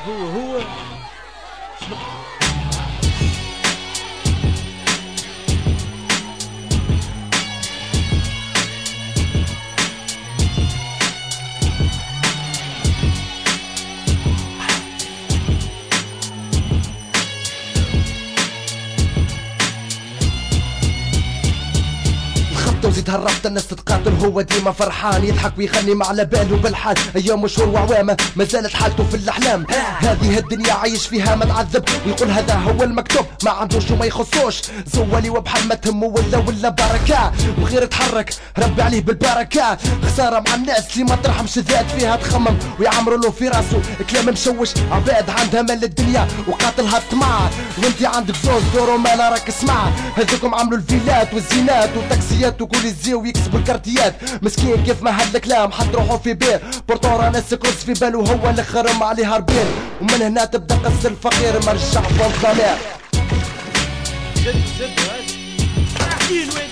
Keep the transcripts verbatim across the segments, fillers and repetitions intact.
هو هو وزيد هالربط الناس تتقاتل هو ديما فرحان يضحك ويغني مع لباله بالحال ايام شهور وعوامه ما زالت حالته في الاحلام هذه الدنيا عايش فيها متعذب ويقول هذا هو المكتوب ما عندوش وما يخصوش زولي وبحال ما تهمه ولا ولا بركه وغير تحرك ربي عليه بالبركه خساره مع الناس اللي ما ترحمش ذات فيها تخمم ويعمروا له في راسه كلام مشوش عباد عندها مال الدنيا وقاتلها الطمع وانتي عندك زوز دورو مالا راك اسمع هذوكم عملوا الفيلات والزينات والتاكسيات وكل يزيو يكسبوا الكارتيات مسكين كيف ما هالكلام حد روحوا في بير بورتورا ناس كروس في باله هو الاخر ما عليه هربين ومن هنا تبدا قصة الفقير مرجع فونتانير جد جد احكي له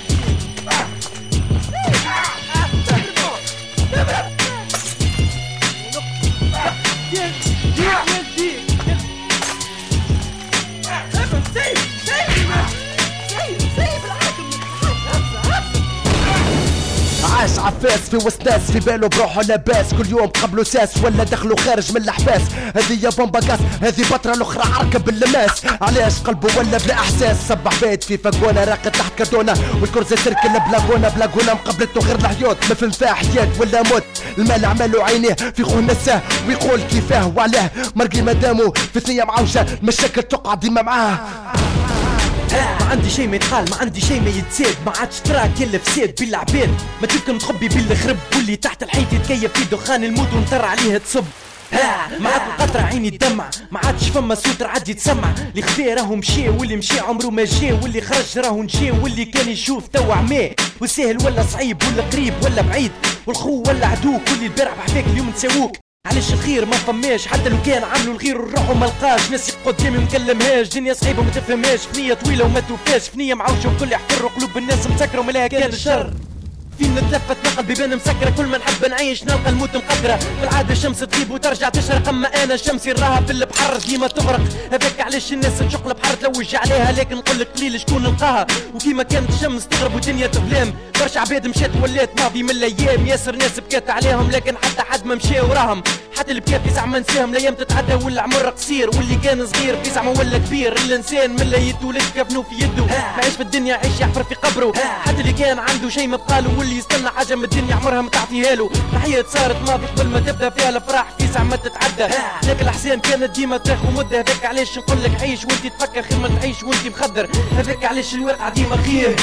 عاش عفاس في وسط ناس في باله بروحه لاباس كل يوم قبله ساس ولا دخلوا خارج من الاحباس هذه يا بومبا غاز هذه بطرة الاخرى عركة باللماس علاش قلبه ولا بلا احساس صبح بيت في فاقونة راقد تحت كرتونة والكرسي تركل بلاغونة بلاغونة مقبلته غير الحيوط ما فهم فيها حياة ولا موت المال عملوا عينيه في خوه نساه ويقول كيفاه وعلاه مرقي مدامه في ثنية معوشة المشاكل تقع ديما معاه ما عندي شي ما يتقال ما عندي شي ما يتساد ما عادش تراك الا فساد بالعباد ما تمكن تخبي بالخرب واللي تحت الحيط يتكيف في دخان الموت ونطر عليها تصب ها ما عاد القطرة عيني تدمع ما عادش فما صوت عاد يتسمع اللي خفي راهو مشي واللي مشي عمره ما جا واللي خرج راهو نشي واللي كان يشوف توا عماه وسهل ولا صعيب ولا قريب ولا بعيد والخو ولا عدوك واللي البارح بحفاك اليوم نساووك علاش الخير ما فماش حتى لو كان عملوا الغير الروح وما لقاش ناس قدامي مكلمهاش دنيا صعيبه وما تفهمهاش فنيه طويله وما توفاش فنيه معوشه وكل يحفر قلوب الناس مسكره وما لها كان الشر فين نتلفت نقل بيبان مسكره كل ما نحب نعيش نلقى الموت مقدره بالعاده الشمس تغيب وترجع تشرق اما انا شمسي نراها في البحر ديما تغرق هذاك علاش الناس تشق البحر تلوج عليها لكن نقول لك قليل شكون نلقاها وكيما كانت الشمس تغرب والدنيا تظلم برشا عباد مشات ولات ماضي من الايام ياسر ناس بكات عليهم لكن حتى حد ما مشى وراهم حتى اللي بكى في زعما نساهم الايام تتعدى والعمر قصير واللي كان صغير في زعما ولا كبير الانسان من لا يتولد كفنو في يده ما عيش في الدنيا عيش يحفر في قبره حتى اللي كان عنده شيء ما بقاله واللي يستنى حاجه من الدنيا عمرها ما تعطيها له الحياه صارت ماضي قبل ما تبدا فيها الافراح في زعما تتعدى لكن الاحسان كانت ديما تاخذ مده هذاك علاش نقول لك عيش وانت تفكر خير ما تعيش وانت مخدر هذاك علاش الواقع ديما خير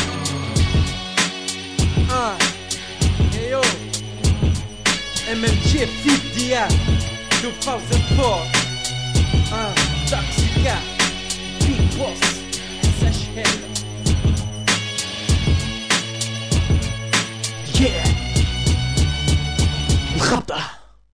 اه ايوه ام ام جي فيفتي ألفين وأربعة اه توكسيكا بيج بوس ساشهل yeah الخبطة